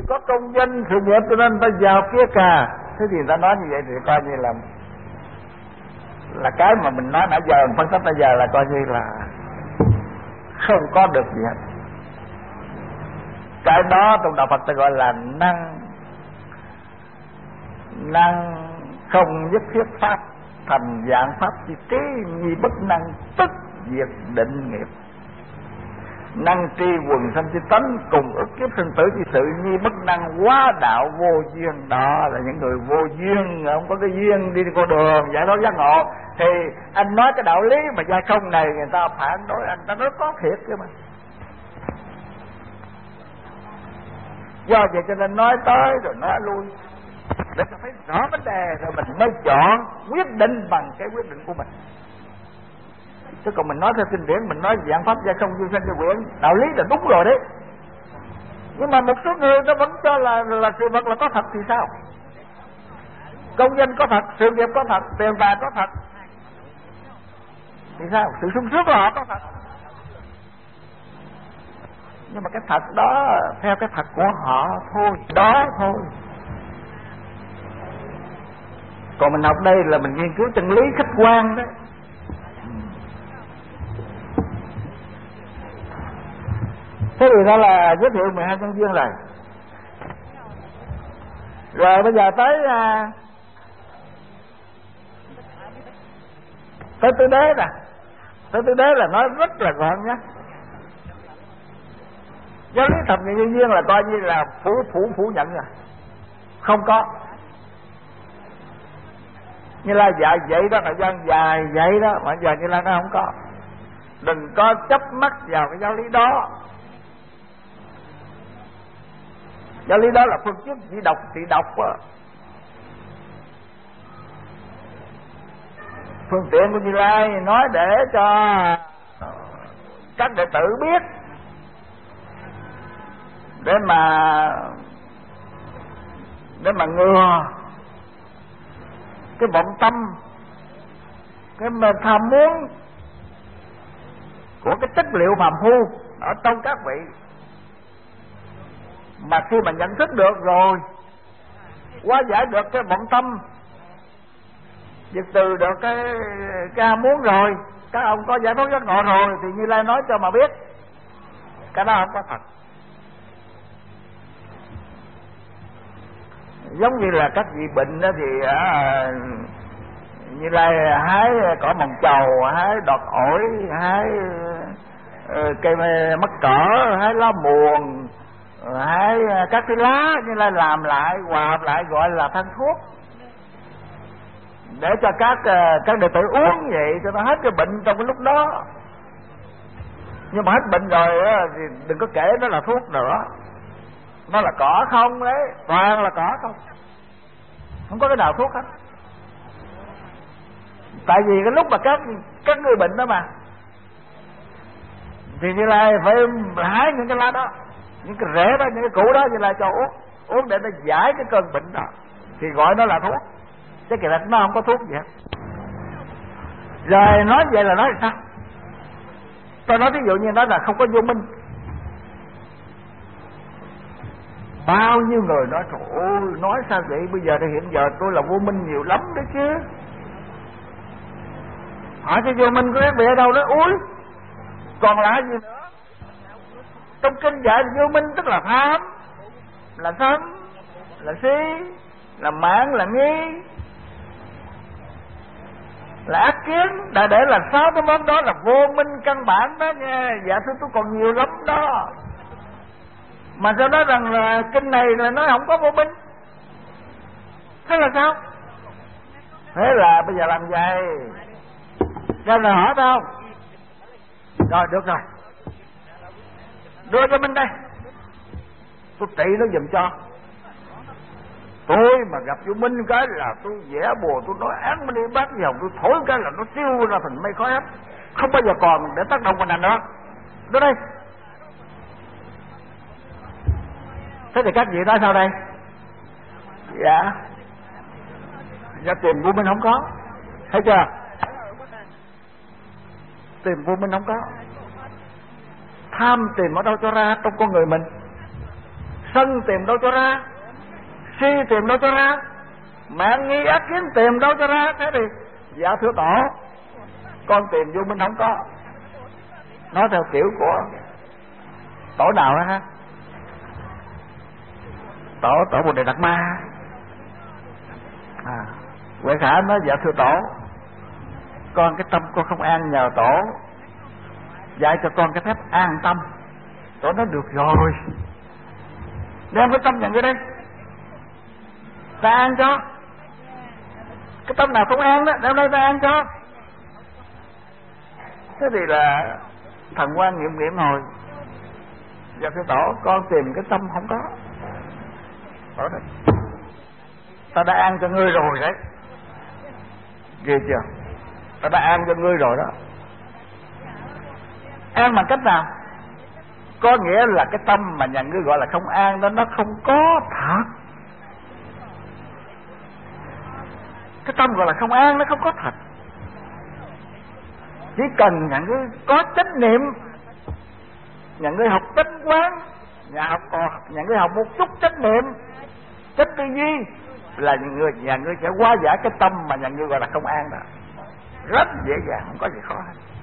có công danh sự nghiệp cho nên ta giàu kia cả. Thế thì người ta nói như vậy thì coi như là cái mà mình nói nãy giờ, mình phân tích bây giờ là coi như là không có được gì hết. Cái đó trong đạo Phật ta gọi là năng không nhất thiết pháp, thành dạng pháp chi trí nhi bất năng, tức diệt định nghiệp. Năng tri quần sanh chi tánh, cùng ức kiếp sinh tử chi sự, nhi bất năng quá đạo vô duyên. Đó là những người vô duyên, không có cái duyên đi con đường giải thoát giác ngộ. Thì anh nói cái đạo lý mà gia công này người ta phản đối anh, ta nói có thiệt chứ mà. Do vậy cho nên nói tới rồi nói lui, để ta phải rõ vấn đề rồi mình mới chọn quyết định bằng cái quyết định của mình. Chứ còn mình nói theo kinh điển, mình nói dạng pháp gia công duyên sanh cho quyển, đạo lý là đúng rồi đấy. Nhưng mà một số người nó vẫn cho là sự vật là có thật thì sao? Công danh có thật, sự nghiệp có thật, tiền bạc có thật thì sao? Sự sung sướng của họ có thật. Nhưng mà cái thật đó theo cái thật của họ thôi, đó thôi. Còn mình học đây là mình nghiên cứu chân lý khách quan đấy. Thế thì đó là giới thiệu 12 nhân duyên rồi. Rồi bây giờ tới tứ đế nè. Tới tứ đế là nói rất là gọn nhé. Giáo lý thập nhị nhân duyên là coi như là phủ nhận rồi, không có. Như là dạy vậy đó, thời gian dài vậy đó, mà giờ Như Lai nó không có. Đừng có chấp mắc vào cái giáo lý đó. Giáo lý đó là phương trước chỉ đọc thì đọc á. Phương tiện của Như Lai nói để cho các đệ tử biết, để mà ngừa cái vọng tâm, cái tham muốn của cái chất liệu phàm phu ở trong các vị. Mà khi mà nhận thức được rồi, hóa giải được cái vọng tâm, diệt trừ được cái ham muốn rồi, các ông có giải thoát giác ngộ rồi, thì Như Lai nói cho mà biết cái đó không có thật. Giống như là các vị bệnh đó thì Như Lai hái cỏ mồng trầu, hái đọt ổi, hái cây mắc cỡ, hái lá muồng, hái các cái lá, Như Lai làm lại, hòa hợp lại gọi là thân thuốc, để cho các đệ tử uống vậy cho nó hết cái bệnh trong cái lúc đó. Nhưng mà hết bệnh rồi thì đừng có kể nó là thuốc nữa, nó là cỏ không đấy, toàn là cỏ không, không có cái nào thuốc hết. Tại vì cái lúc mà các người bệnh đó mà, thì Như Lai phải hái những cái lá đó, những cái rễ đó, những cái củ đó Như Lai cho uống để nó giải cái cơn bệnh đó, thì gọi nó là thuốc. Chứ kỳ thật nó không có thuốc gì hết. Rồi nói vậy là nói sao? Tôi nói ví dụ như nói là không có vô minh. Bao nhiêu người nói trời ơi, nói sao vậy? Bây giờ thì hiện giờ tôi là vô minh nhiều lắm đấy chứ. Hỏi cho vô minh của các vị ở đâu đó? Úi, còn lại gì nữa? Trong kinh dạy vô minh tức là tham, là sân, là si, là mạn, là nghi, là ác kiến. Đã để là 6 cái món đó là vô minh căn bản đó nha. Dạ thưa tôi còn nhiều lắm đó. Mà sao nói rằng là kinh này là nói không có vô minh, thế là sao? Thế là bây giờ làm vậy. Cho nên hỏi phải không? Rồi được rồi, đưa cho mình đây, tôi trị nó giùm cho. Tôi mà gặp vô minh cái là tôi vẽ bùa, tôi nói án đi bác dòng, tôi thổi cái là nó siêu ra thành mây khói hết, không bao giờ còn để tác động vào này nữa. Đưa đây. Thế thì các vị nói sao đây? Dạ tìm vô minh không có, thấy chưa? Tìm vô minh không có. Tham tìm ở đâu cho ra? Trong con người mình. sân tìm đâu cho ra, si tìm đâu cho ra, mạng nghi ác kiến tìm đâu cho ra. Thế thì dạ thưa tổ, con tìm vô minh không có. Nói theo kiểu của tổ nào đó ha, tổ Bồ Đề Đạt Ma. Huệ Khả nói dạ thưa tổ, con cái tâm con không an, nhờ tổ dạy cho con cái phép an tâm. Tổ nói được rồi, đem cái tâm nhận vô đây, ta an cho. Cái tâm nào không an đó, đem đây ta an cho. Thế thì là thần quan nghiệm hồi, dạ thưa tổ, con tìm cái tâm không có. Tổ nói ta đã an cho ngươi rồi đấy, ghê chưa, ta đã an cho ngươi rồi đó. An bằng cách nào? Có nghĩa là cái tâm mà nhà ngươi gọi là không an đó, nó không có thật. Cái tâm gọi là không an nó không có thật. Chỉ cần nhà ngươi có chánh niệm, nhà ngươi học chánh quán, nhà ngươi học một chút chánh niệm, chánh tư duy, là nhà ngươi sẽ hóa giải cái tâm mà nhà ngươi gọi là không an đó. Rất dễ dàng, không có gì khó.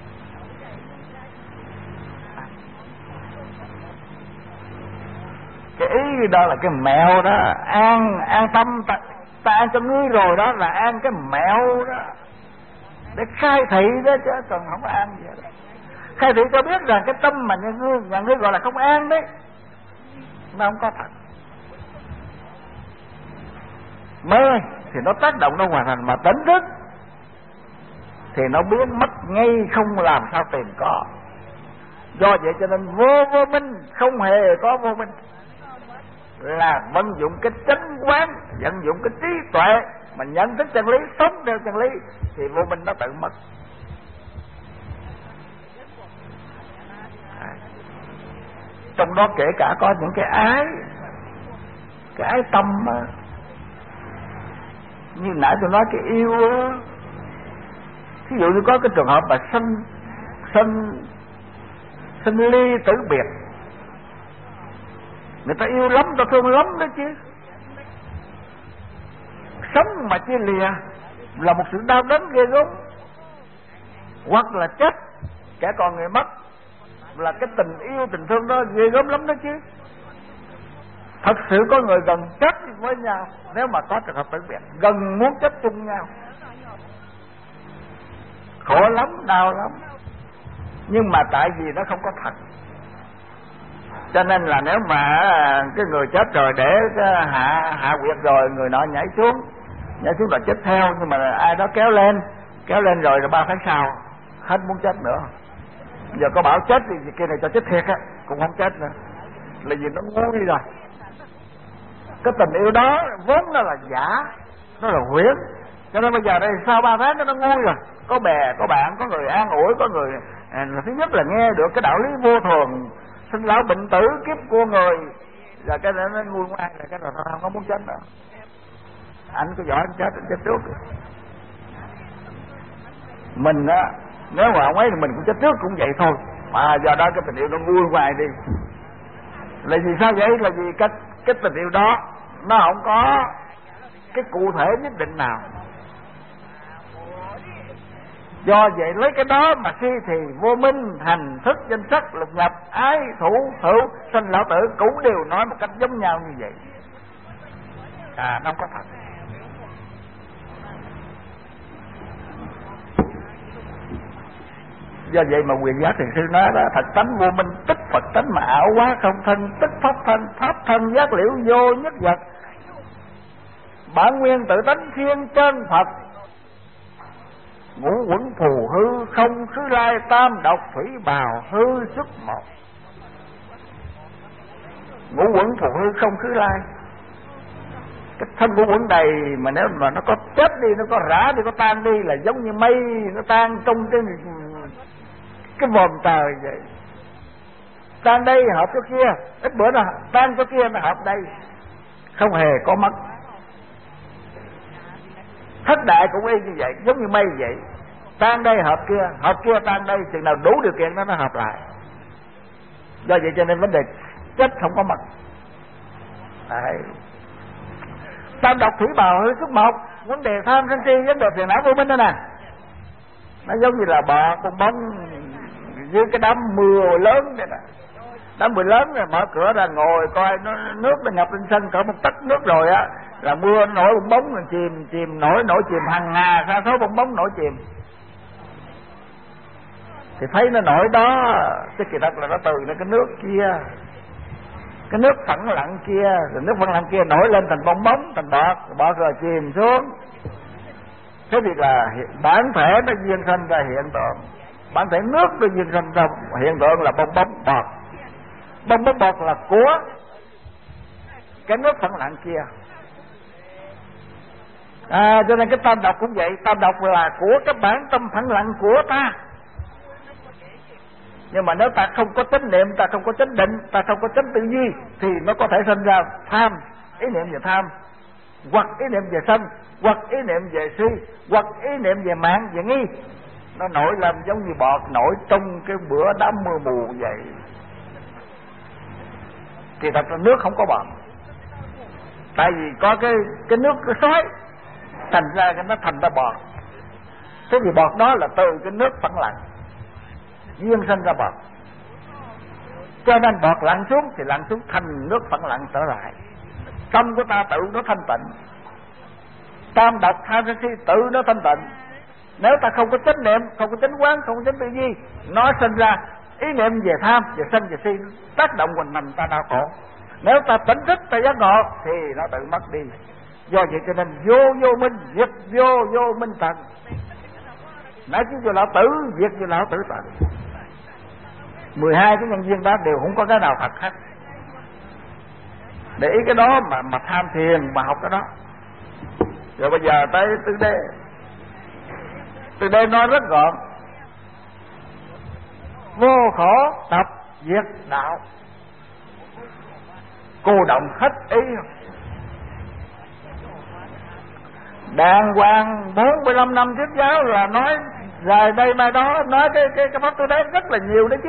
Cái ý đó là cái mẹo đó. An tâm, ta an cho ngươi rồi đó, là an cái mẹo đó để khai thị đó, chứ còn không có an gì đó. Khai thị cho biết rằng cái tâm mà nhà ngươi gọi là không an đấy, nó không có thật. Mê thì nó tác động, nó hoàn thành, mà tỉnh thức thì nó biến mất ngay, không làm sao tìm có. Do vậy cho nên vô minh không hề có vô minh, là vận dụng cái chánh quán, vận dụng cái trí tuệ mà nhận thức chân lý, sống theo chân lý, thì vô minh nó tự mất. Trong đó kể cả có những cái ái tâm á, như nãy tôi nói cái yêu á. Ví dụ như có cái trường hợp mà sinh ly tử biệt, người ta yêu lắm, ta thương lắm đó chứ. Sống mà chia lìa là một sự đau đớn ghê gớm. Hoặc là chết, kẻ còn người mất, là cái tình yêu tình thương đó ghê gớm lắm đó chứ. Thật sự có người gần chết với nhau, nếu mà có trường hợp tử biệt, gần muốn chết chung nhau, khổ lắm, đau lắm. Nhưng mà tại vì nó không có thật, cho nên là nếu mà cái người chết rồi để hạ quyệt rồi, người nọ nhảy xuống là chết theo. Nhưng mà ai đó kéo lên rồi 3 tháng sau hết muốn chết nữa. Giờ có bảo chết thì kia này cho chết thiệt á, cũng không chết nữa, là vì nó ngu đi rồi. Cái tình yêu đó vốn nó là giả, nó là huyễn. Cho nên bây giờ đây sau 3 tháng nó ngu rồi. Có bè, có bạn, có người an ủi, có người thứ nhất là nghe được cái đạo lý vô thường, sinh lão bệnh tử, kiếp của người, rồi cái đó nó nguôi ngoai, rồi cái rồi nó không có muốn chết nữa. Anh có giỏi anh chết trước. Mình á, nếu mà ông ấy thì mình cũng chết trước cũng vậy thôi. Mà do đó cái tình yêu nó nguôi ngoai đi. Là vì sao vậy? Là vì cái tình yêu đó nó không có cái cụ thể nhất định nào. Do vậy lấy cái đó mà si thì vô minh, hành thức, danh sắc, lục nhập, ái, thủ, hữu, sanh lão tử cũng đều nói một cách giống nhau như vậy. Nó không có thật. Do vậy mà Quyền Giác Thiền Sư nói đó, thật tánh vô minh tức Phật tánh, mà ảo quá không thân tức pháp thân, pháp thân giác liễu vô nhất vật, bản nguyên tự tánh thiên chân Phật, ngũ quẩn phù hư không khứ lai, tam độc thủy bào hư xuất một. Ngũ quẩn phù hư không khứ lai, cái thân ngũ quẩn đầy mà nếu mà nó có chết đi, nó có rã đi, có tan đi, là giống như mây nó tan trong cái vòm trời vậy. Tan đây hợp chỗ kia, ít bữa nó tan chỗ kia nó hợp đây, không hề có mất. Thất đại cũng y như vậy, giống như mây vậy, tan đây hợp kia tan đây, chừng nào đủ điều kiện nó hợp lại. Do vậy cho nên vấn đề chết không có mất. Đấy. Tam độc thủy bào hơi số 1, vấn đề tham sân si, vấn đề phiền não vô minh đó nè. Nó giống như là bọt bong bóng dưới cái đám mưa lớn đây nè. Đám mưa lớn rồi mở cửa ra ngồi coi nước nó ngập lên sân cỡ 1 tấc nước rồi á, là mưa nổi bong bóng rồi chìm nổi chìm, hàng ngà sa số bong bóng nổi chìm. Thì thấy nó nổi đó, cái kỳ thật là nó từ cái nước kia, cái nước phẳng lặng kia, rồi nước phẳng lặng kia nổi lên thành bong bóng, thành bọt rồi chìm xuống. Thế thì là bản thể nó duyên sinh ra hiện tượng, bản thể nước nó duyên sinh ra hiện tượng là bong bóng bọt. Bong bóng bọt là của cái nước phẳng lặng kia. Cho nên cái tam độc cũng vậy, tam độc là của cái bản tâm phẳng lặng của ta. Nhưng mà nếu ta không có chánh niệm, ta không có chánh định, ta không có chánh tư duy, thì nó có thể sinh ra tham, ý niệm về tham, hoặc ý niệm về sân, hoặc ý niệm về si, hoặc ý niệm về mạng, về nghi. Nó nổi lên giống như bọt nổi trong cái bữa đám mưa mù vậy. Thì thật ra nước không có bọt, tại vì có cái nước cái sói, thành ra nó thành ra bọt. Thế thì bọt đó là từ cái nước phẳng lặng duyên sinh ra bọt. Cho nên bọt lặn xuống thì lặn xuống thành nước phẳng lặng trở lại. Tâm của ta tự nó thanh tịnh, tam độc tham sân si tự nó thanh tịnh. Nếu ta không có chánh niệm, không có chánh quán, không có chánh tư duy, nó sinh ra ý niệm về tham, về sân, về si, tác động quần mình ta đau khổ. Nếu ta tỉnh thức, ta giác ngộ thì nó tự mất đi. Do vậy cho nên vô minh diệt vô minh tận. Nãy chứ vô lão tử diệt vô lão tử tận. 12 cái nhân duyên đó đều không có cái nào thật hết. Để ý cái đó mà tham thiền mà học cái đó. Rồi bây giờ tới tư đế. Tư đế nói rất gọn: vô khổ tập diệt đạo. Cô động hết ý. Đàng hoàng 45 năm thuyết giáo là nói dài đây mai đó, nói cái pháp tư đế rất là nhiều đấy chứ.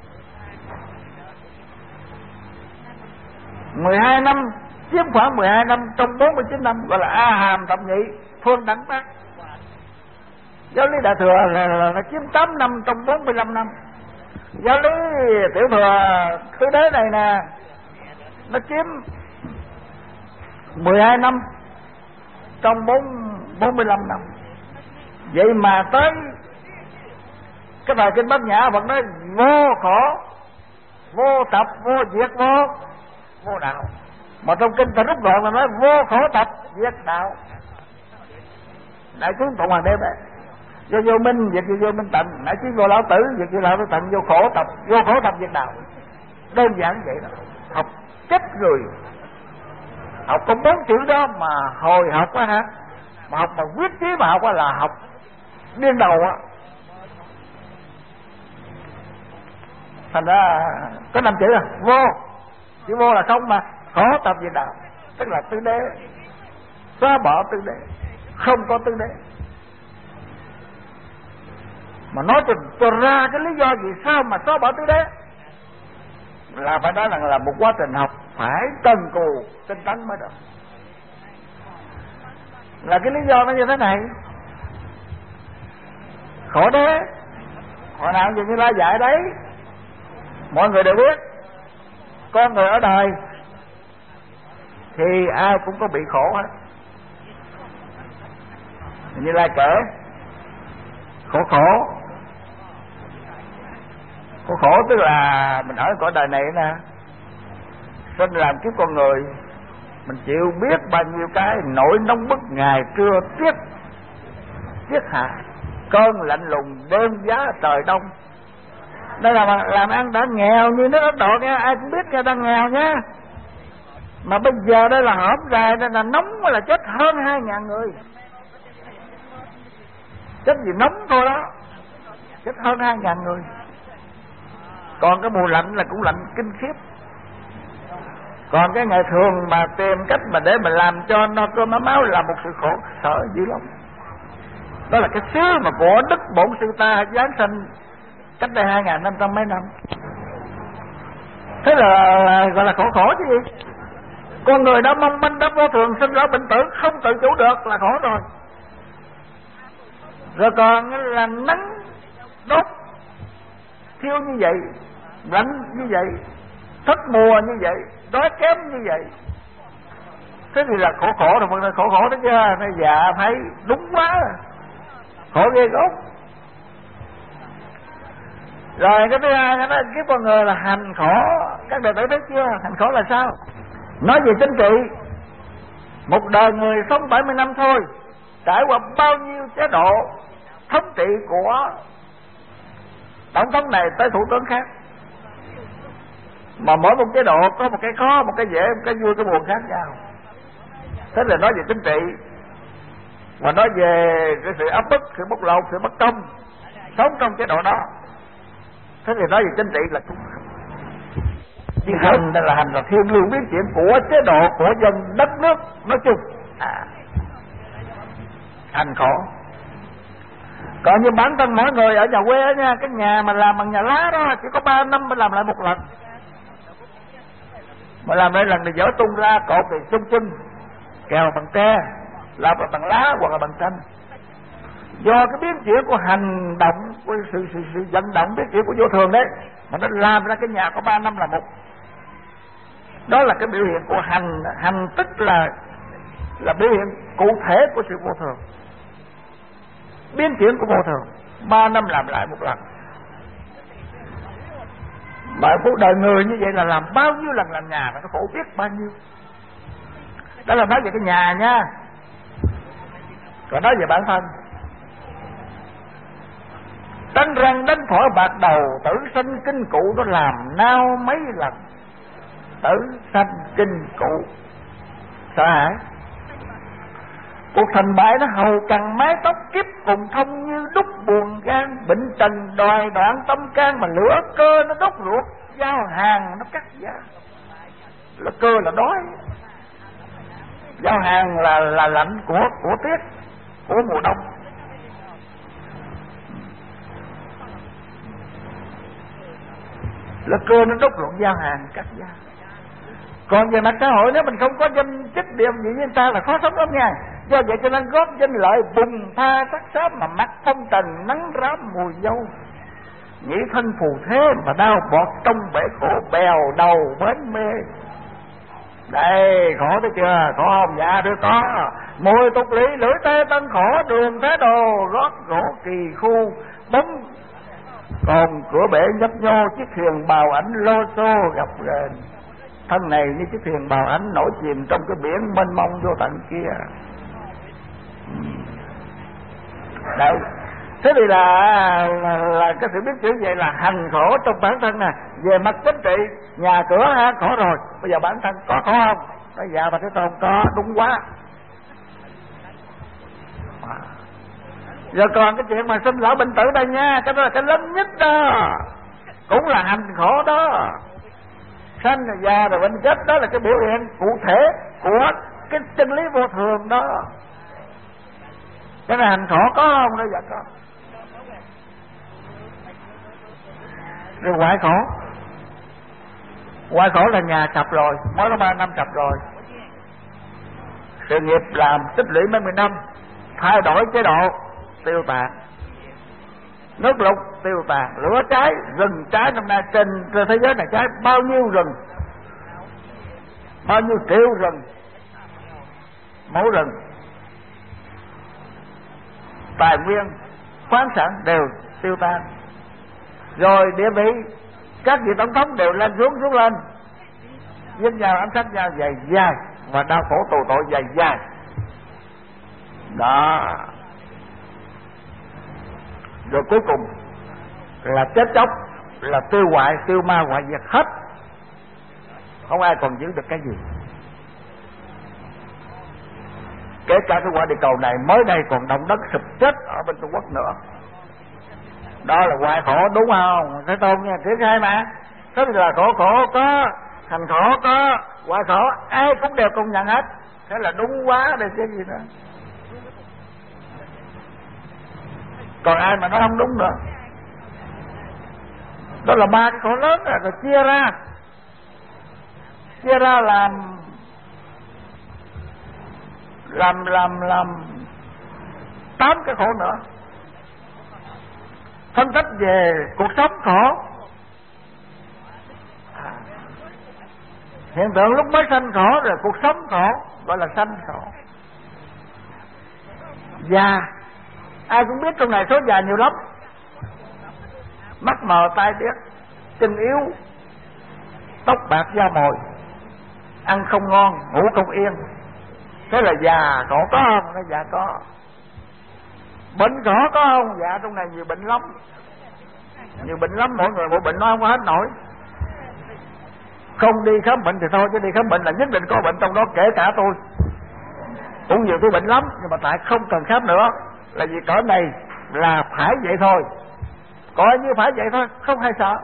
12 năm, chiếm khoảng 12 năm trong 49 năm, gọi là A Hàm Thập Nhị Phương Đẳng Tác. Giáo lý Đại Thừa là nó chiếm 8 năm trong 45 năm. Giáo lý Tiểu Thừa Tứ Đế này nè, nó chiếm 12 năm trong 45 năm. Vậy mà tới cái bài kinh Bát Nhã Phật nói vô khổ, vô tập, vô diệt, vô đạo. Mà trong kinh ta rút gọn là nói vô khổ tập diệt đạo. Đại chúng Cộng Hòa Đêm đấy, vô minh diệt vô minh tận, nãy chứ vô lão tử diệt vô lão tử tận, vô khổ tập diệt đạo. Đơn giản vậy đó. Học chết người, học có 4 chữ đó mà hồi học á hả, mà học mà quyết chí mà học á là học điên đầu á. Thành ra có 5 chữ à, chữ vô là không mà khổ tập diệt đạo, tức là tứ đế, xóa bỏ tứ đế, không có tứ đế. Mà nói cho ra cái lý do vì sao mà xóa bỏ tứ đế, là phải nói rằng là một quá trình học phải cần cù tinh tấn mới được. Là cái lý do nó như thế này: khổ đế, hồi nào giờ Như Lai dạy đấy, mọi người đều biết. Con người ở đời thì ai cũng có bị khổ hết. Như Lai kể khổ tức là mình ở cõi đời này nè, sinh làm kiếp con người, mình chịu biết bao nhiêu cái nỗi nóng bức ngày trưa tiết hạ, cơn lạnh lùng đêm giá trời đông. Đây là làm ăn đã nghèo như nước Ấn Độ nha, ai cũng biết người ta nghèo nha. Mà bây giờ đây là hổm dài, đây là nóng là chết hơn 2.000 người. Chết gì nóng thôi đó, chết hơn 2.000 người. Còn cái mùa lạnh là cũng lạnh kinh khiếp. Còn cái ngày thường mà tìm cách mà để mà làm cho no cơm áo máu là một sự khổ sở dữ lắm. Đó là cái xứ mà của Đức Bổn Sư ta giáng sinh cách đây 2.500 mấy năm. Thế là gọi là khổ chứ gì. Con người đã mong manh đã vô thường, sinh lão bệnh tử, không tự chủ được là khổ rồi. Rồi còn là nắng đốt thiêu như vậy, lạnh như vậy, thất mùa như vậy, đói kém như vậy. Thế thì là khổ rồi, mọi người khổ đó chứ. Nó dạ thấy đúng quá, khổ ghê gớm. Rồi cái thứ hai nó kiếp con người là hành khổ. Các đệ tử biết chưa? Hành khổ là sao? Nói về chính trị, một đời người sống 70 năm thôi, trải qua bao nhiêu chế độ thống trị của tổng thống này tới thủ tướng khác, mà mỗi một chế độ có một cái khó, một cái dễ, một cái vui, cái buồn khác nhau. Thế là nói về chính trị, và nói về cái sự áp bức, sự bóc lột, sự bất công sống trong chế độ đó. Thế thì nói về chính trị là cũng chứ hành là hành là thiên liêng biến chuyển của chế độ, của dân đất nước nói chung. Hành khổ. Còn như bản thân mỗi người ở nhà quê đó nha, cái nhà mà làm bằng nhà lá đó chỉ có 3 năm mới làm lại một lần, mà làm lại lần thì dỡ tung ra, cột thì chung kèo bằng tre, làm bằng lá hoặc là bằng tranh. Do cái biến chuyển của hành động, của sự vận động biến chuyển của vô thường đấy, mà nó làm ra cái nhà có 3 năm là một. Đó là cái biểu hiện của hành. Hành tức là biểu hiện cụ thể của sự vô thường, biến chuyển của vô thường. 3 năm làm lại một lần. Mà cuộc đời người như vậy là làm bao nhiêu lần làm nhà mà nó khổ biết bao nhiêu. Đó là nói về cái nhà nha. Còn nói về bản thân, đánh răng đánh phổi bạc đầu, tử sanh kinh cụ nó làm nao mấy lần. Tử sanh kinh cụ sợ hãi. Cuộc thành bại nó hầu cằn mái tóc, kiếp cùng thông như đúc buồn gan. Bệnh trần đòi đoạn tâm can, mà lửa cơ nó đốt ruột, giao hàng nó cắt da. Là cơ là đói, giao hàng là lạnh của tiết, của mùa đông. Là cơ nó đốt ruột, giao hàng cắt da. Còn về mặt xã hội, nếu mình không có danh chức địa vị với người ta là khó sống lắm nha. Do vậy cho nên góp danh lợi bùng tha sắc sáp, mà mắt phong trần nắng rám mùi dâu. Nghĩ thân phù thế mà đau bọt trong bể khổ, bèo đầu bến mê. Đây, khổ thấy chưa? Khổ không? Dạ đưa có. Mùi tục lý, lưỡi tê tân khổ, đường thế đồ, rót gỗ kỳ khu, bóng còn cửa bể nhấp nhô, chiếc thuyền bào ảnh lô xô gặp rền. Thân này như chiếc thuyền bào ảnh nổi chìm trong cái biển mênh mông vô tận kia. Đấy. Thế thì là cái sự biết chữ vậy là hành khổ trong bản thân nè. Về mặt chính trị, nhà cửa ha, khổ rồi. Bây giờ bản thân có khổ không? Nói dạ bà Thế Tôn có, đúng quá. Giờ còn cái chuyện mà sinh lão bệnh tử đây nha, cái đó là cái lớn nhất đó, cũng là hành khổ đó. Sanh rồi già rồi bệnh chết, đó là cái biểu hiện cụ thể của cái chân lý vô thường đó. Cái này hành khổ có không? Nói dạ có. Rồi hoại khổ. Hoại khổ là nhà sập rồi, mới có 3 năm sập rồi. Sự nghiệp làm tích lũy mấy 10 năm, thay đổi chế độ, tiêu tàn. Nước lụt tiêu tàn, lửa cháy, rừng cháy. Năm nay trên thế giới này cháy bao nhiêu rừng, bao nhiêu triệu rừng, mẫu rừng, tài nguyên khoáng sản đều tiêu tan. Rồi địa vị các vị tổng thống đều lên xuống lên, dính vào ám sát nhau dài dài, và đau khổ tù tội dài dài đó. Rồi cuối cùng là chết chóc, là tiêu hoại, tiêu ma hoại diệt hết, không ai còn giữ được cái gì. Kể cả cái quả địa cầu này mới đây còn động đất sụp chết ở bên Trung Quốc nữa. Đó là hoại khổ, đúng không? Thế Tôn nha, thứ hai mà. Thế thì là khổ có, hành khổ có, hoại khổ ai cũng đều công nhận hết. Thế là đúng quá đây chứ gì nữa. Còn ai mà nó không đúng nữa. Đó là 3 cái khổ lớn rồi chia ra làm làm 8 cái khổ nữa. Phân tích về cuộc sống khổ, hiện tượng lúc mới sanh khổ, rồi cuộc sống khổ, gọi là sanh khổ. Già, ai cũng biết trong này số già nhiều lắm. Mắt mờ tai điếc, chân yếu, tóc bạc da mồi, ăn không ngon, ngủ không yên. Thế là già khổ có không? Nó dạ có. Bệnh khổ có không? Dạ trong này nhiều bệnh lắm. Nhiều bệnh lắm, mỗi người mỗi bệnh nó không có hết nổi. Không đi khám bệnh thì thôi, chứ đi khám bệnh là nhất định có bệnh trong đó, kể cả tôi. Cũng nhiều tôi bệnh lắm, nhưng mà tại không cần khám nữa. Là vì cỡ này là phải vậy thôi, coi như phải vậy thôi, không hay sợ.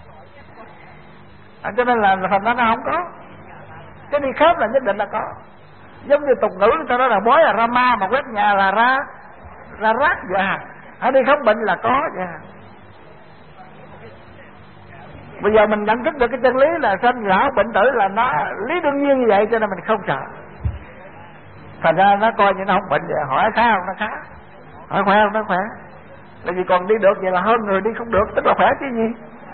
Cho nên là thành ra nó không có. Cái đi khám là nhất định là có. Giống như tục ngữ người ta nói là bói là ra ma, mà quét nhà là ra rác già. Hãy đi khám bệnh là có vậy. Bây giờ mình nhận thức được cái chân lý là sanh lão bệnh tử là nó lý đương nhiên như vậy, cho nên mình không sợ. Thành ra nó coi như nó không bệnh vậy, hỏi khá không nó khá, hỏi khỏe không nó khỏe. Là vì còn đi được vậy là hơn người đi không được, tức là khỏe chứ gì.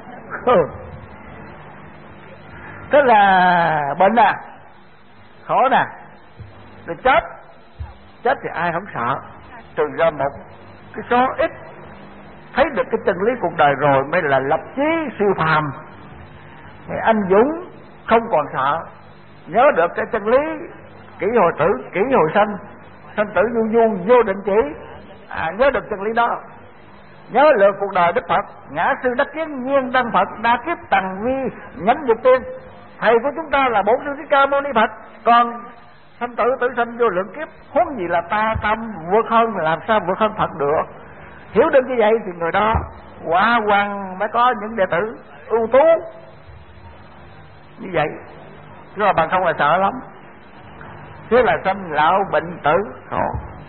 Tức là bệnh nè, khổ nè, rồi chết thì ai không sợ, trừ ra một cái số ít thấy được cái chân lý cuộc đời rồi mới là lập chí siêu phàm, anh dũng không còn sợ, nhớ được cái chân lý kỷ hồi tử, kỷ hồi sanh, sanh tử vô định chỉ, nhớ được chân lý đó. Nhớ lượt cuộc đời Đức Phật, ngã sư đắc kiến nhiên đăng Phật, đa kiếp tầng vi nhánh dục tiên. Thầy của chúng ta là Bổn Sư Thích Ca Mâu Ni Phật, còn sanh tử tử sanh vô lượng kiếp, huống gì là ta tâm vượt hơn, làm sao vượt hơn Phật được. Hiểu được như vậy thì người đó quả hoàng mới có những đệ tử ưu tú như vậy, chứ mà bằng không là sợ lắm. Thế là sanh lão bệnh tử khổ.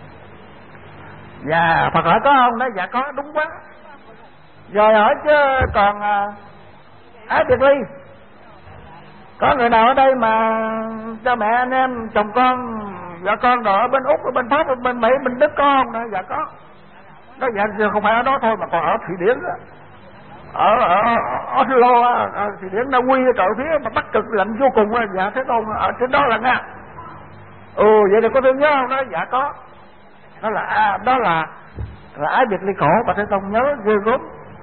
Và Phật hỏi có không? Nói dạ có, đúng quá. Rồi hỏi chứ còn ái biệt ly, có người nào ở đây mà cho mẹ anh em chồng con vợ con rồi ở bên Úc, ở bên Pháp, ở bên Mỹ, bên Đức có không? Nói dạ có. Nói dạ không phải ở đó thôi mà còn ở Thụy Điển, ở Oslo, Thụy Điển, Na Uy, trời phía mà Bắc Cực lạnh vô cùng. Dạ thế con ở trên đó là nha. Vậy thì có thương nhớ không? Nói dạ có. Đó là đó là ái biệt ly khổ, bà Thế Tông nhớ ghê gớm,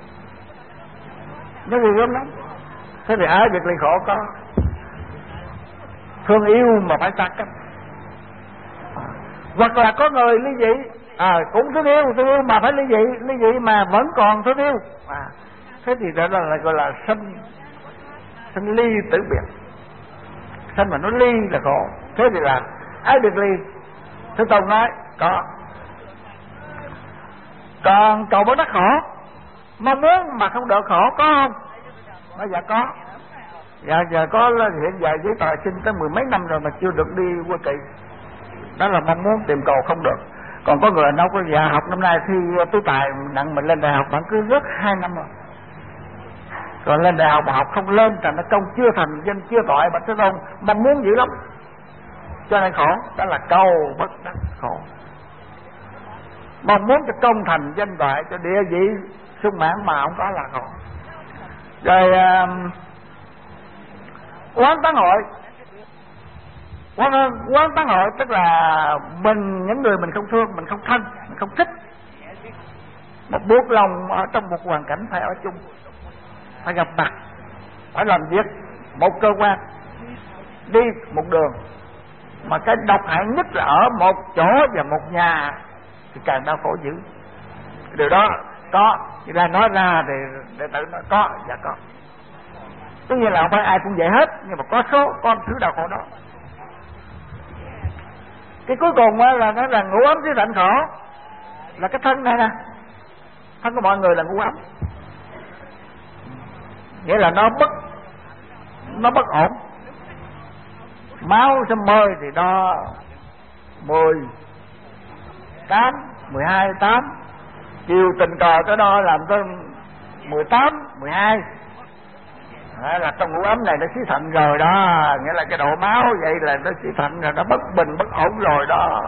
nhớ ghê gớm lắm. Thế thì ái biệt ly khổ có. Thương yêu mà phải xa cách, hoặc là có người ly dị, cũng thương yêu mà phải ly dị mà vẫn còn thương yêu. Thế thì đó là gọi là sanh ly tử biệt. Sanh mà nó ly là khổ. Thế thì là ái biệt ly. Thế Tông nói có. Còn cầu bất đắc khổ, mong muốn mà không được khổ có không? Nói dạ có. Dạ giờ có, hiện giờ giấy tờ xin tới mười mấy năm rồi mà chưa được đi Hoa Kỳ. Đó là mong muốn tìm cầu không được. Còn có người đâu có già học năm nay thi tú tài nặng mình lên đại học bạn cứ rớt 2 năm rồi. Còn lên đại học mà học không lên, thành nó công chưa thành danh chưa toại, Bạch Thế Tôn mong muốn dữ lắm, cho nên khổ. Đó là cầu bất đắc khổ. Mong muốn cho công thành danh toại, cho địa vị sung mãn mà không có là khổ. Rồi quán tán hội. Quán tán hội tức là những người mình không thương, mình không thân, mình không thích, một buộc lòng ở trong một hoàn cảnh phải ở chung, phải gặp mặt, phải làm việc một cơ quan, đi một đường. Mà cái độc hại nhất là ở một chỗ và một nhà thì càng đau khổ dữ. Điều đó có, người ta nói ra thì đệ tử nói có, dạ có. Tất nhiên là không phải ai cũng vậy hết, nhưng mà có số con thứ đau khổ đó. Cái cuối cùng là nó là ngũ ấm xứ tịnh khổ, là cái thân này nè, thân của mọi người là ngũ ấm, nghĩa là nó bất ổn. Máu sẽ mơi thì đo 10, 8, 12, 8. Chiều tình cờ cái đo làm tới 18, 12. là trong ngũ ấm này nó xí thận rồi đó, nghĩa là cái độ máu vậy là nó xí thận rồi, nó bất bình bất ổn rồi đó.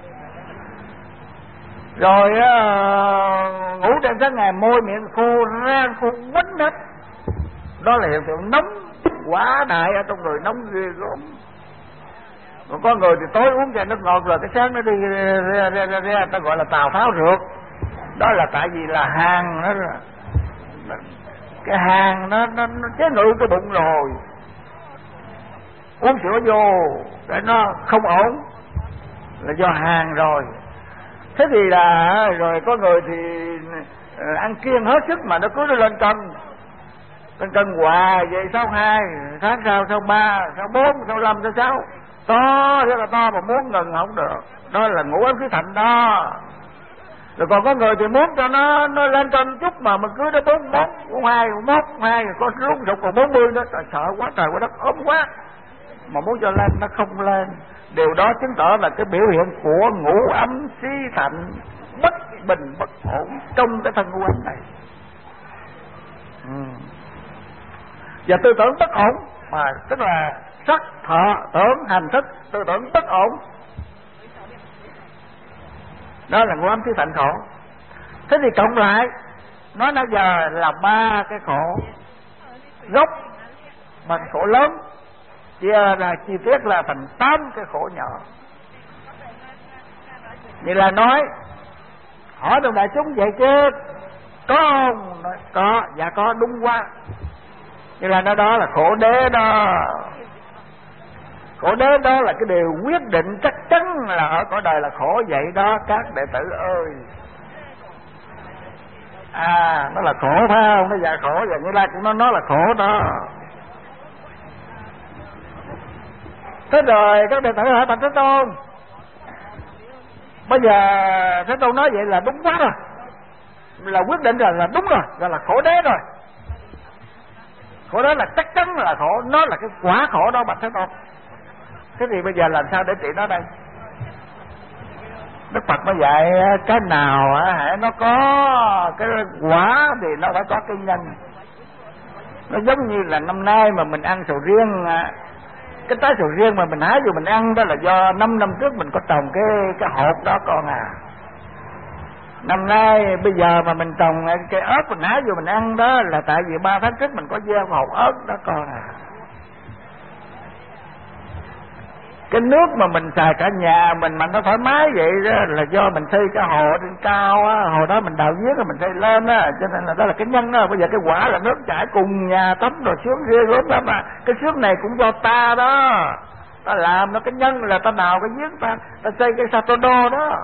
Rồi ngủ đêm sáng ngày môi miệng khô rang khô quánh hết, đó là hiện tượng nóng quá đại ở trong người, nóng ghê gớm. Còn có người thì tối uống chai nước ngọt rồi cái sáng nó đi ra ta gọi là tào tháo rượt. Đó là tại vì là hàn nó là cái hàn nó chế ngự cái bụng rồi, uống sữa vô để nó không ổn là do hàn rồi. Thế thì là rồi có người thì ăn kiêng hết sức mà nó cứ nó lên cân hoài vậy, sau 2 tháng sau 3, sau 4, sau 5, sau 6 to rất là to mà muốn ngừng không được, đó là ngủ ấm khí thạnh đó. Rồi còn có người thì muốn cho nó lên cân chút mà mình cứ đến 41, 42, 41, có lúc sụt còn 40 đó, sợ quá trời quá đất, ốm quá mà muốn cho lên nó không lên. Điều đó chứng tỏ là cái biểu hiện của ngũ ấm xí thạnh bất bình bất ổn trong cái thân ngũ ấm này. Và tư tưởng bất ổn mà tức là sắc thọ tưởng hành thức, tư tưởng bất ổn, đó là ngũ ấm xí thạnh khổ. Thế thì cộng lại nó giờ là 3 cái khổ gốc mà khổ lớn, chia là chi tiết là thành 8 cái khổ nhỏ. Vậy là nói hỏi đồng đại chúng vậy chứ có không? Nói có, dạ có, đúng quá. Vậy là nó đó là khổ đế đó. Khổ đế đó là cái điều quyết định chắc chắn là ở cõi đời là khổ vậy đó các đệ tử ơi. Nó là khổ phải không? Nó dạ khổ, và Như Lai cũng nói là khổ đó. Thế rồi các đệ tử hỏi Bạch Thế Tôn, bây giờ Thế Tôn nói vậy là đúng quá rồi, là quyết định rồi, là đúng rồi, là khổ đế rồi. Khổ đó là chắc chắn là khổ, nó là cái quả khổ đó Bạch Thế Tôn. Thế thì bây giờ làm sao để trị nó đây? Đức Phật mới dạy cái nào hãy nó có cái quả thì nó phải có cái nhân. Nó giống như là năm nay mà mình ăn sầu riêng, cái trái sầu riêng mà mình hái vô mình ăn đó là do 5 năm trước mình có trồng cái hột đó con à. Năm nay bây giờ mà mình trồng cây ớt mình hái vô mình ăn đó là tại vì 3 tháng trước mình có gieo hột ớt đó con à. Cái nước mà mình xài cả nhà mình mà nó thoải mái vậy đó là do mình xây cái hồ trên cao á, hồ đó mình đào giếng rồi mình xây lên á, cho nên là đó là cái nhân đó. Bây giờ cái quả là nước chảy cùng nhà tắm rồi sướng ghê lắm lắm mà cái sướng này cũng do ta đó, ta làm nó, cái nhân là ta đào cái giếng, ta xây cái Satodo đó.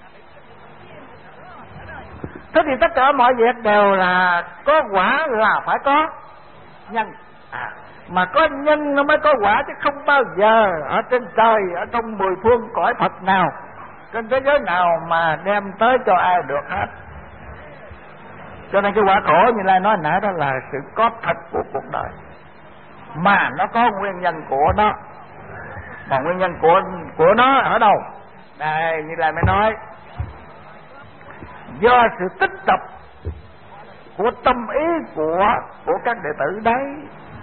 Thế thì tất cả mọi việc đều là có quả là phải có nhân, mà có nhân nó mới có quả, chứ không bao giờ ở trên trời, ở trong 10 phương cõi Phật nào, trên thế giới nào mà đem tới cho ai được hết. Cho nên cái quả khổ như Lai nói nãy đó là sự có thật của cuộc đời, mà nó có nguyên nhân của nó. Mà nguyên nhân của nó ở đâu? Đây như Lai mới nói, do sự tích tập của tâm ý của các đệ tử đấy.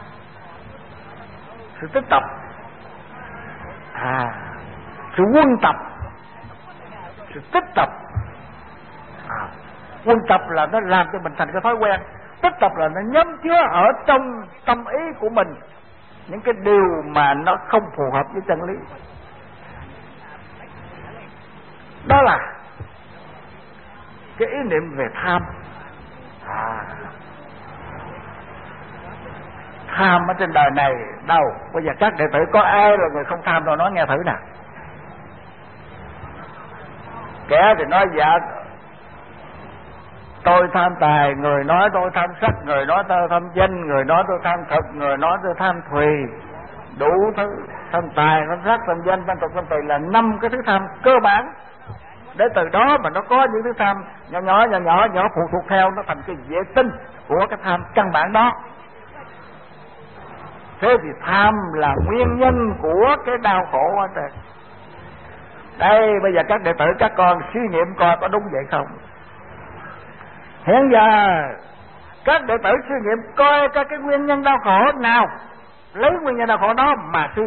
Sự tích tập, sự quân tập, sự tích tập. Quân tập là nó làm cho mình thành cái thói quen, tích tập là nó nhóm chứa ở trong tâm ý của mình những cái điều mà nó không phù hợp với chân lý. Đó là cái ý niệm về tham. Tham ở trên đời này đâu? Bây giờ các đệ tử có ai là người không tham đâu, nói nghe thử nè. Kẻ thì nói dạ tôi tham tài, người nói tôi tham sắc, người nói tôi tham danh, người nói tôi tham thực, người nói tôi tham thùy, đủ thứ. Tham tài, tham sắc, tham danh, tham thực, tham thùy là 5 cái thứ tham cơ bản. Để từ đó mà nó có những thứ tham nhỏ phụ thuộc theo, nó thành cái vệ tinh của cái tham căn bản đó. Thế thì tham là nguyên nhân của cái đau khổ ở đây. Đây bây giờ các đệ tử các con suy nghiệm coi có đúng vậy không. Hiện giờ Các đệ tử suy nghiệm coi các cái nguyên nhân đau khổ nào, lấy nguyên nhân đau khổ đó mà suy.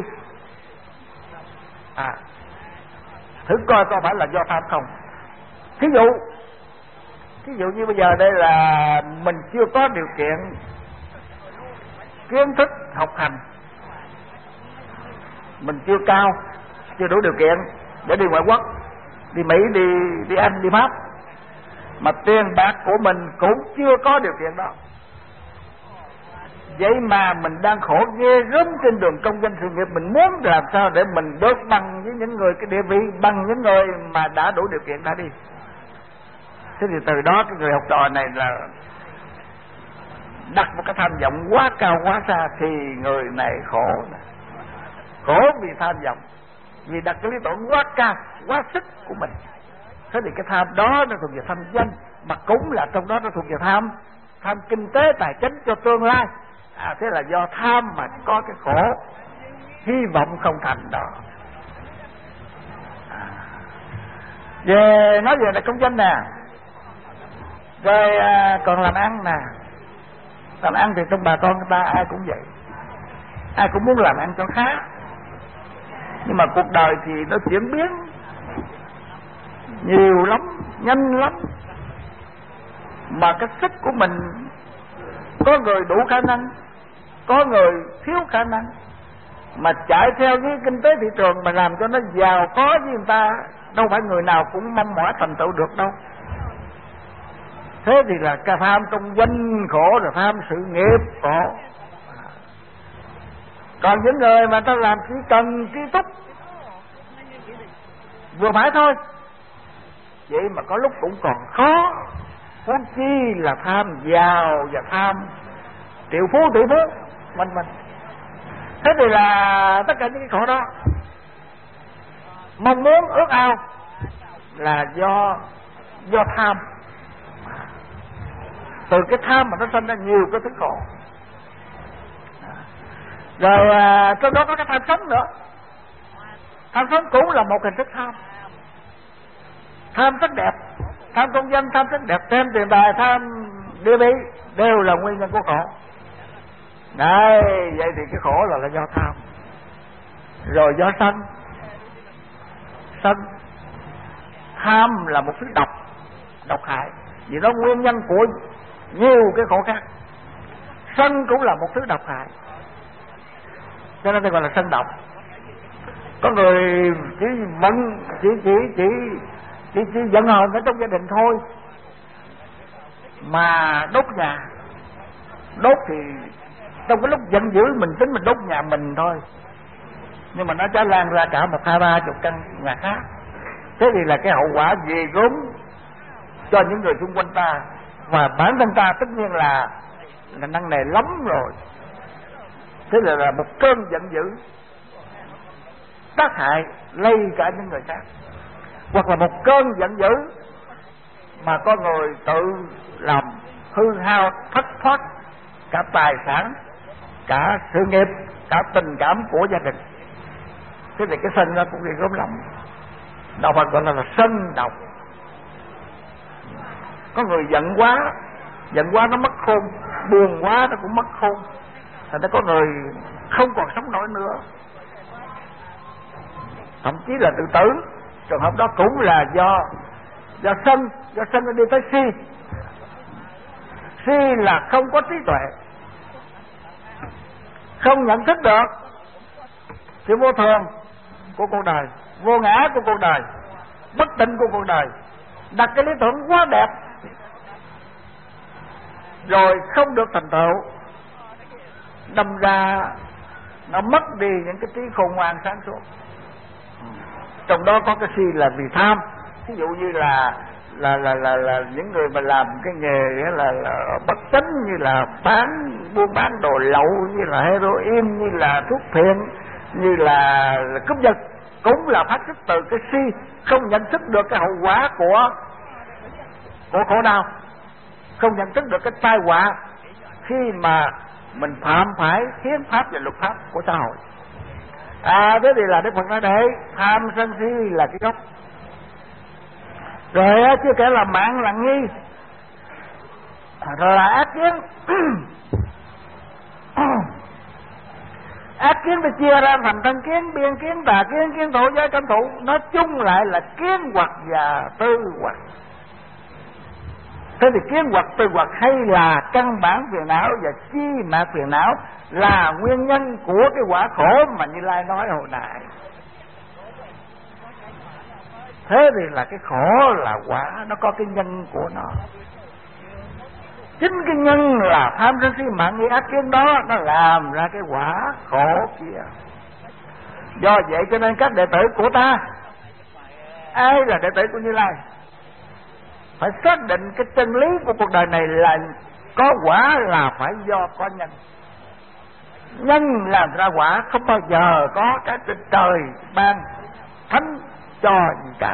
Thử coi có phải là do tham không. Thí dụ như bây giờ đây là mình chưa có điều kiện kiến thức học hành, mình chưa cao, chưa đủ điều kiện để đi ngoại quốc, đi Mỹ, đi Anh, đi Pháp, mà tiền bạc của mình cũng chưa có điều kiện đó. Vậy mà mình đang khổ ghê gớm trên đường công danh sự nghiệp. Mình muốn làm sao để mình được bằng với những người cái địa vị, bằng những người mà đã đủ điều kiện đã đi. Thế thì từ đó cái người học trò này là đặt một cái tham vọng quá cao quá xa, thì người này khổ. Khổ vì tham vọng, vì đặt cái lý tưởng quá cao, quá sức của mình. Thế thì cái tham đó nó thuộc về tham danh, mà cũng là trong đó nó thuộc về tham kinh tế tài chính cho tương lai. Thế là do tham mà có cái khổ, hy vọng không thành đó. Về nói về là công danh nè, rồi còn làm ăn nè. Làm ăn thì trong bà con người ta ai cũng vậy, ai cũng muốn làm ăn cho khá. Nhưng mà cuộc đời thì nó chuyển biến nhiều lắm, nhanh lắm, mà cái sức của mình có người đủ khả năng, có người thiếu khả năng, mà chạy theo với kinh tế thị trường mà làm cho nó giàu có với người ta, đâu phải người nào cũng mong mỏi thành tựu được đâu. Thế thì là cái tham công danh khổ, rồi tham sự nghiệp khổ. Còn những người mà ta làm chỉ cần trí túc vừa phải thôi, vậy mà có lúc cũng còn khó, huống chi là tham giàu và tham triệu phú tỷ phú mình. Thế thì là tất cả những cái khổ đó, mong muốn ước ao là do tham. Từ cái tham mà nó sinh ra nhiều cái thứ khổ. Rồi trong đó có cái tham sống nữa. Tham sống cũng là một hình thức tham. Tham sắc đẹp, tham công danh, tham sắc đẹp, tham tiền tài, tham địa vị đều là nguyên nhân của khổ. Đấy, vậy thì cái khổ là do tham. Rồi do sân. Tham là một thứ độc hại, vì nó nguyên nhân của nhiều cái khổ khác. Sân cũng là một thứ độc hại, cho nên tôi gọi là sân độc. Có người chỉ giận hờn ở trong gia đình thôi, mà đốt nhà. Đốt thì trong cái lúc giận dữ mình tính mình đốt nhà mình thôi, nhưng mà nó đã lan ra cả 1-2-30 căn nhà khác. Thế thì là cái hậu quả về gớm cho những người xung quanh ta, và bản thân ta tất nhiên là nặng nề lắm rồi. Thế là một cơn giận dữ tác hại lây cả những người khác, hoặc là một cơn giận dữ mà có người tự làm hư hao thất thoát cả tài sản, cả sự nghiệp, cả tình cảm của gia đình. Thế thì cái sân nó cũng ghê gớm lắm. Đạo Phật gọi là sân độc. Có người giận quá nó mất khôn, buồn quá nó cũng mất khôn. Thành ra có người không còn sống nổi nữa, thậm chí là tự tử. Trường hợp đó cũng là do sân nó đi tới si. Si là không có trí tuệ, không nhận thức được sự vô thường của cuộc đời, vô ngã của cuộc đời, bất tịnh của cuộc đời, đặt cái lý tưởng quá đẹp rồi không được thành tựu, đâm ra nó mất đi những cái trí khôn ngoan sáng suốt. Trong đó có cái si là vì tham. Ví dụ như là những người mà làm cái nghề là bất chính, như là buôn bán đồ lậu, như là heroin, như là thuốc phiện, như là cướp giật, cũng là phát xuất từ cái si, không nhận thức được cái hậu quả của khổ đau, không nhận thức được cái tai họa khi mà mình phạm phải hiến pháp và luật pháp của xã hội. Thế thì là Đức Phật nói đấy, tham sân si là cái gốc. Rồi chưa kể là mạng là nghi. Rồi là ác kiến. Ác kiến phải chia ra thành thân kiến, biên kiến, tà kiến, kiến thủ, giới cấm thủ. Nói chung lại là kiến hoặc và tư hoặc. Thế thì kiến hoặc tư hoặc hay là căn bản phiền não và chi mà phiền não là nguyên nhân của cái quả khổ mà Như Lai nói hồi nãy. Thế thì là cái khổ là quả, nó có cái nhân của nó. Chính cái nhân là tham sân si mạng nghi ác kiến đó, nó làm ra cái quả khổ kia. Do vậy cho nên các đệ tử của ta, ai là đệ tử của Như Lai, phải xác định cái chân lý của cuộc đời này là có quả là phải do có nhân. Nhân làm ra quả, không bao giờ có cái trên trời ban thánh cho gì cả.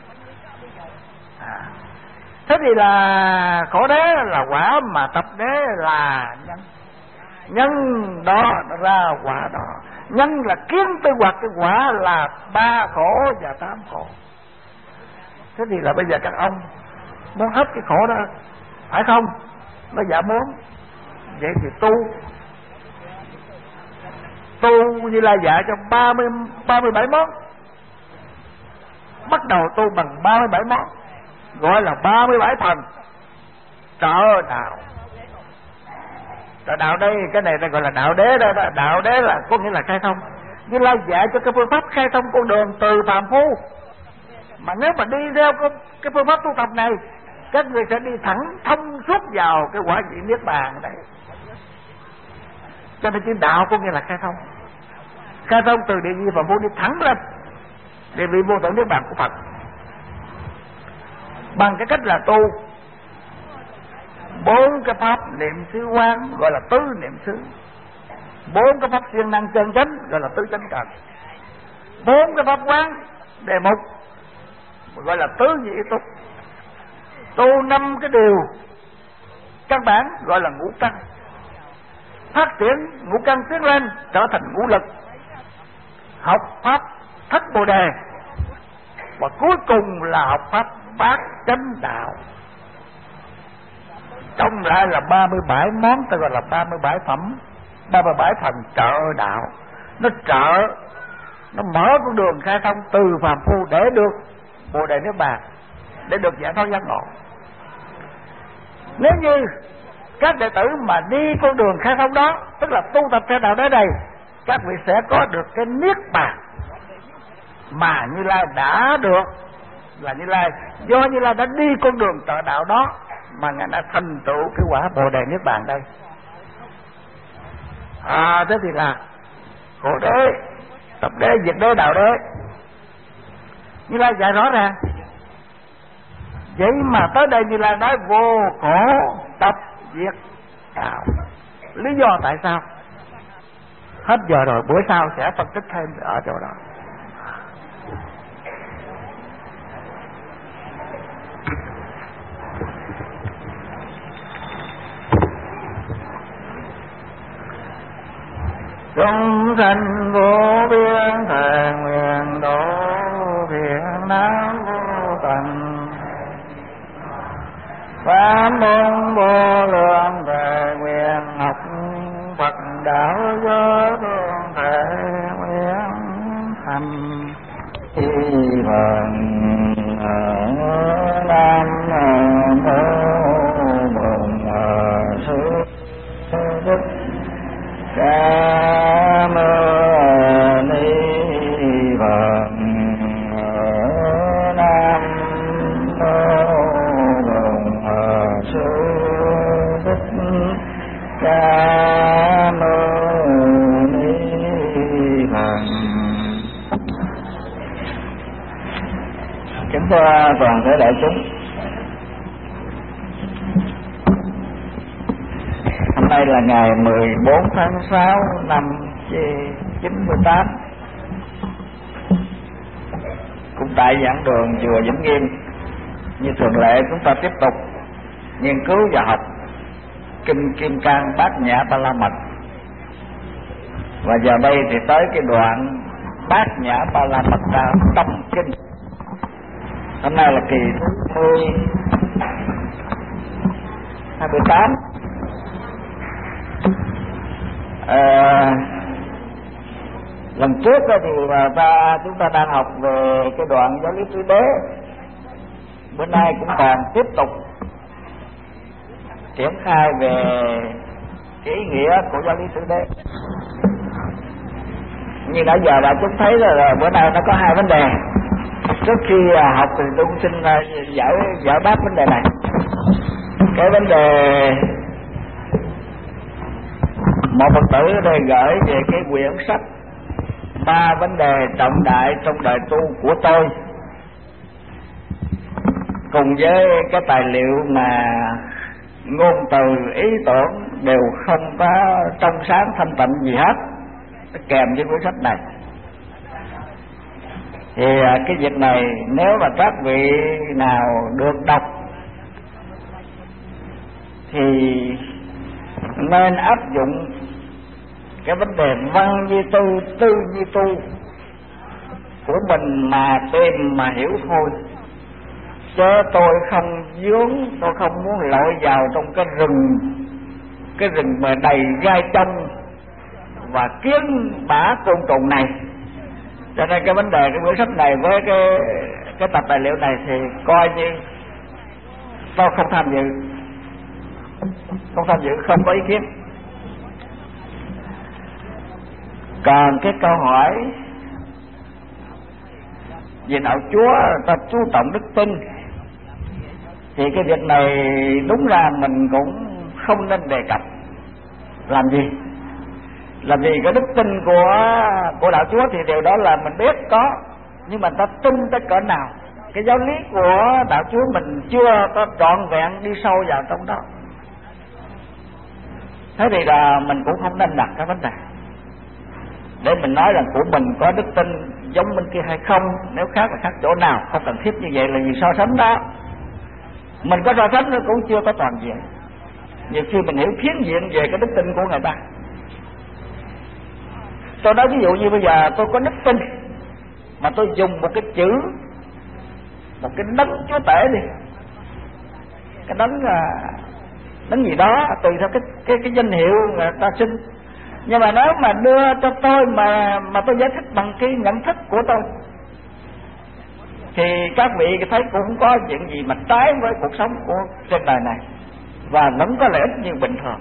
Thế thì là khổ đế là quả, mà tập đế là nhân. Nhân đó nó ra quả đó. Nhân là kiến tư hoặc, cái quả là 3 khổ và 8 khổ. Thế thì là bây giờ các ông muốn hết cái khổ đó, phải không? Nó dạ muốn. Vậy thì tu Như Lai dạy cho 37 món. Bắt đầu tu bằng 37 món, gọi là 37 phần trợ đạo. Trợ đạo đây, cái này ta gọi là đạo đế đó. Đạo đế là có nghĩa là khai thông. Như Lai dạy cho cái phương pháp khai thông con đường từ phàm phu. Mà nếu mà đi theo cái phương pháp tu tập này, các người sẽ đi thẳng thông suốt vào cái quả vị niết bàn đấy. Cho nên chữ đạo có nghĩa là khai thông. Khai thông từ địa vị phàm phu đi thẳng lên địa vị vô thượng niết bàn của Phật, bằng cái cách là tu 4 cái pháp niệm xứ quán, gọi là tứ niệm xứ. 4 cái pháp siêng năng chân chánh, gọi là tứ chánh cần. 4 cái pháp quán đề mục, gọi là tứ nhị túc. Tu 5 cái điều căn bản, gọi là ngũ căn. Phát triển ngũ căn tiến lên trở thành ngũ lực. Học pháp thất bồ đề, và cuối cùng là học pháp bát chánh đạo. Trong lại là 37 món, ta gọi là 37 phẩm, 37 phần trợ đạo. Nó trợ, nó mở con đường khai thông từ phàm phu để được bồ đề niết bàn, để được giải thoát giác ngộ. Nếu như các đệ tử mà đi con đường khai thông đó, tức là tu tập theo đạo đế này, các vị sẽ có được cái niết bàn mà Như Lai đã được. Là Như Lai, do Như Lai đã đi con đường trợ đạo đó mà ngài đã thành tựu cái quả bồ đề niết bàn đây. Thế thì là khổ đế, tập đế, diệt đế, đạo đế. Như Lai dạy rõ ràng. Vậy mà tới đây Như Lai nói vô khổ tập diệt đạo. Lý do tại sao? Hết giờ rồi, bữa sau sẽ phân tích thêm ở chỗ đó. Chúng sanh vô biên thề nguyện độ thiện nam vô tận, pháp môn vô lượng thề nguyện học Phật đạo do thương thể nguyện thành. Hy vọng nam mô Bổn Sư Thích Ca Mâu Ni Phật. Nam mô Bổn Sư Thích Ca Mâu Ni Phật. Kính thưa toàn thể đại chúng, hôm nay là ngày 14 tháng 6 năm 98, cũng tại giảng đường chùa Vĩnh Nghiêm. Như thường lệ, chúng ta tiếp tục nghiên cứu và học Kinh Kim Cang Bát Nhã Ba La Mật. Và giờ đây thì tới cái đoạn Bát Nhã Ba La Mật Đa Tâm Kinh. Hôm nay là kỳ thứ 28. Lần trước thì chúng ta đang học về cái đoạn giáo lý tứ đế. Bữa nay cũng còn tiếp tục triển khai về cái ý nghĩa của giáo lý tứ đế. Như nãy giờ đã chúng thấy là bữa nay nó có hai vấn đề. Trước khi học thì tôi cũng xin giải đáp vấn đề này. Cái vấn đề một Phật tử ở đây gửi về cái quyển sách 3 vấn đề trọng đại trong đời tu của tôi, cùng với cái tài liệu mà ngôn từ ý tưởng đều không có trong sáng thanh tịnh gì hết, kèm với cuốn sách này. Thì cái việc này nếu mà các vị nào được đọc thì nên áp dụng cái vấn đề văn như tu, tư như tu của mình mà tìm mà hiểu thôi. Chứ tôi không vướng, tôi không muốn lội vào trong cái rừng mà đầy gai trong và kiến bã côn trùng này. Cho nên cái vấn đề cái quyển sách này với cái tập tài liệu này thì coi như tôi không tham dự, không có ý kiến. Còn cái câu hỏi về đạo Chúa ta chú trọng đức tin thì cái việc này đúng ra mình cũng không nên đề cập. Làm gì? Là vì cái đức tin của đạo Chúa thì điều đó là mình biết có, nhưng mà ta tin tới cỡ nào. Cái giáo lý của đạo Chúa mình chưa có trọn vẹn đi sâu vào trong đó. Thế thì là mình cũng không nên đặt cái vấn đề để mình nói rằng của mình có đức tin giống bên kia hay không. Nếu khác là khác chỗ nào, không cần thiết như vậy là gì so sánh đó. Mình có so sánh nó cũng chưa có toàn diện. Nhiều khi mình hiểu phiến diện về cái đức tin của người ta. Tôi nói ví dụ như bây giờ tôi có đức tin mà tôi dùng một cái chữ, một cái đấng Chúa Tể đi, cái đấng gì đó tùy theo cái danh hiệu người ta xin. Nhưng mà nếu mà đưa cho tôi mà tôi giải thích bằng cái nhận thức của tôi thì các vị thấy cũng không có chuyện gì mà trái với cuộc sống của trên đời này, và vẫn có lợi ích như bình thường.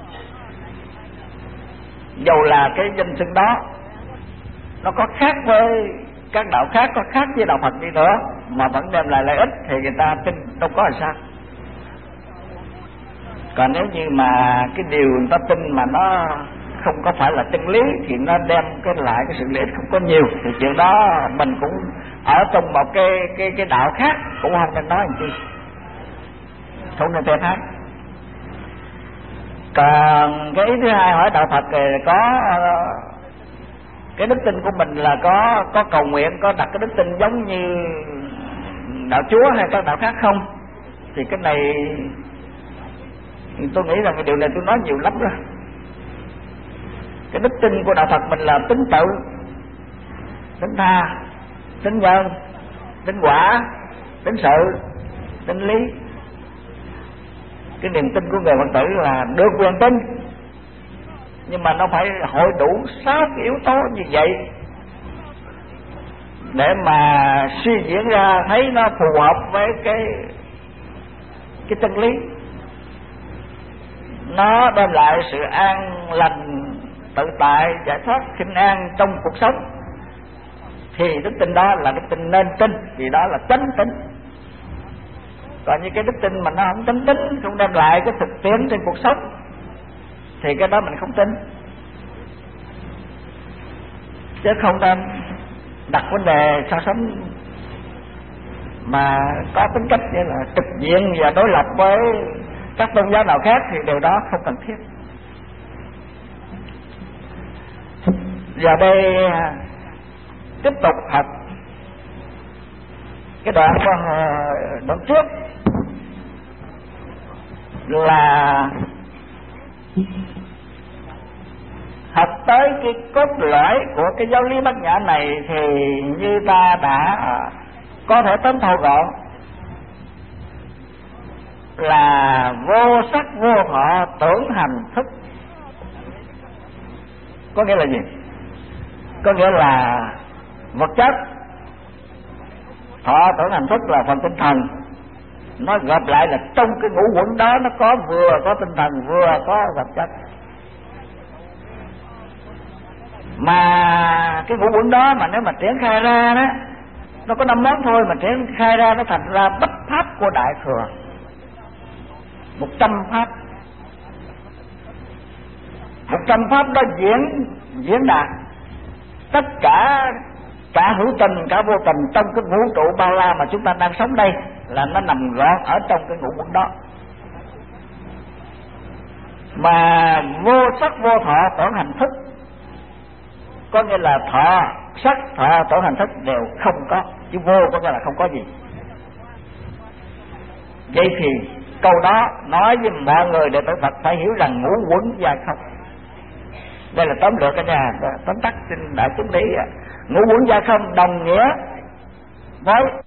Dầu là cái danh xưng đó nó có khác với các đạo khác, có khác với đạo Phật đi nữa, mà vẫn đem lại lợi ích thì người ta tin đâu có làm sao. Còn nếu như mà cái điều người ta tin mà nó không có phải là chân lý thì nó đem lại cái sự lợi ích không có nhiều, thì chuyện đó mình cũng ở trong một cái đạo khác cũng không nên nói làm chi, không nên theo thác. Còn cái ý thứ hai hỏi đạo Phật thì có cái đức tin của mình là có cầu nguyện, có đặt cái đức tin giống như đạo Chúa hay các đạo khác không? Thì cái này tôi nghĩ rằng cái điều này tôi nói nhiều lắm rồi. Cái đức tin của đạo Phật mình là tính tự, tính tha, tính nhân, tính quả, tính sự, tính lý. Cái niềm tin của người Phật tử là được quyền tin, nhưng mà nó phải hội đủ 6 cái yếu tố như vậy để mà suy diễn ra thấy nó phù hợp với cái chân lý. Nó đem lại sự an lành, tự tại, giải thoát, khinh an trong cuộc sống, thì đức tin đó là đức tin nên tin, vì đó là chánh tín. Còn như cái đức tin mà nó không chánh tín, không đem lại cái thực tiễn trên cuộc sống thì cái đó mình không tin. Chứ không nên đặt vấn đề so sánh mà có tính cách như là trực diện và đối lập với các tôn giáo nào khác thì điều đó không cần thiết. Giờ đây tiếp tục học cái đoạn trước là học tới cái cốt lõi của cái giáo lý Bát Nhã này thì như ta đã có thể tóm thâu gọn. là vô sắc vô thọ tưởng hành thức. Có nghĩa là gì? Có nghĩa là vật chất, thọ tưởng hành thức là phần tinh thần. Nó gộp lại là trong cái ngũ quẩn đó nó có vừa có tinh thần vừa có vật chất. Mà cái ngũ quẩn đó mà nếu mà triển khai ra đó, nó có 5 món thôi, mà triển khai ra nó thành ra bách pháp của Đại Thừa, 100 pháp. 100 pháp đó diễn đạt tất cả hữu tình cả vô tình trong cái vũ trụ bao la mà chúng ta đang sống đây, là nó nằm gọn ở trong cái ngũ quẩn đó. Mà vô sắc vô thọ tưởng hành thức, có nghĩa là thọ sắc thọ tưởng hành thức đều không có, chứ vô có nghĩa là không có gì. Vậy thì câu đó nói với mọi người để Phật phải hiểu rằng ngũ quẩn và không. Đây là tóm lược cả nhà, tóm tắt xin đại chúng lý. Ngũ quẩn và không đồng nghĩa với